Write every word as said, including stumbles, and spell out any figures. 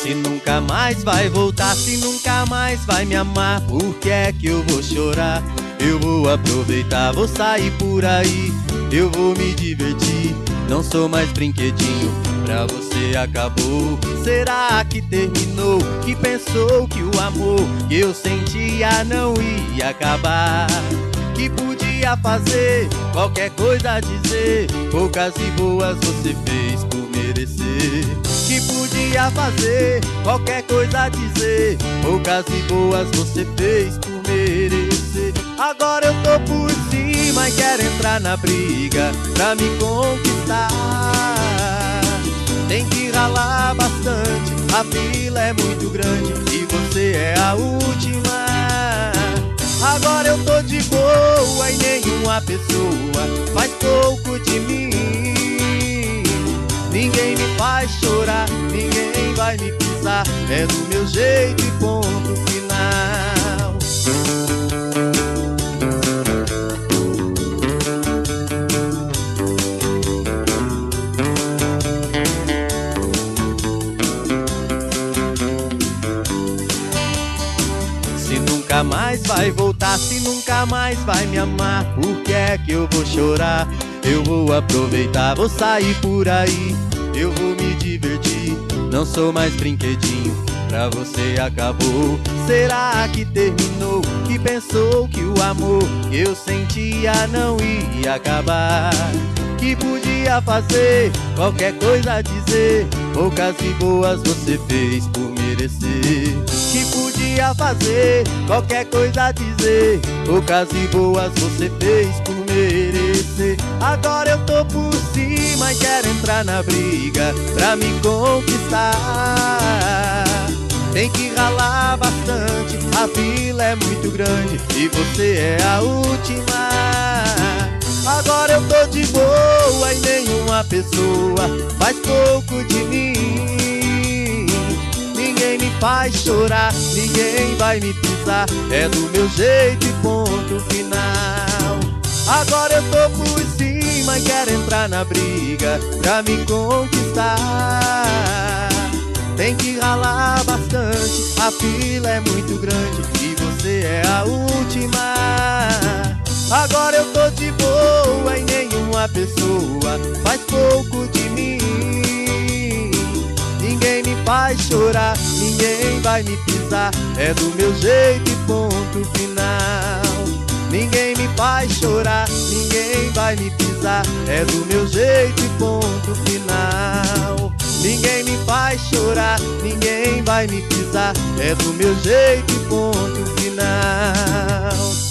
Se nunca mais vai voltar, se nunca mais vai me amar, por que é que eu vou chorar? Eu vou aproveitar, vou sair por aí, eu vou me divertir. Não sou mais brinquedinho, pra você acabou. Será que terminou? Que pensou que o amor que eu sentia não ia acabar? Que podia fazer qualquer coisa, dizer poucas e boas você fez por merecer. Que podia fazer qualquer coisa, dizer poucas e boas você fez por merecer. Agora eu tô por cima e quero entrar na briga pra me conquistar. Tem que ralar bastante, a fila é muito grande e você é a última. Agora eu tô de boa e nenhuma pessoa faz pouco de mim. Ninguém me faz chorar, ninguém vai me pisar, é do meu jeito e ponto final. Se nunca mais vai voltar, se nunca mais vai me amar, por que é que eu vou chorar? Eu vou aproveitar, vou sair por aí, eu vou me divertir. Não sou mais brinquedinho, pra você acabou. Será que terminou? Que pensou que o amor que eu sentia não ia acabar? Que podia fazer qualquer coisa, dizer poucas e boas você fez por merecer. Que podia fazer qualquer coisa, dizer poucas e boas você fez por merecer. Agora eu tô por cima e quero entrar na briga pra me conquistar. Tem que ralar bastante, a fila é muito grande e você é a última. Agora eu tô de boa e nenhuma pessoa faz pouco de mim. Ninguém me faz chorar, ninguém vai me pisar, é do meu jeito e ponto final. Agora eu tô por cima e quero entrar na briga pra me conquistar. Tem que ralar bastante, a fila é muito grande e você é a última. Agora eu tô de boa e nenhuma pessoa faz pouco de mim. Ninguém me faz chorar, ninguém vai me pisar, é do meu jeito e ponto final. Ninguém me faz chorar, ninguém vai me pisar, é do meu jeito e ponto final. Ninguém me faz chorar, ninguém vai me pisar, é do meu jeito e ponto final.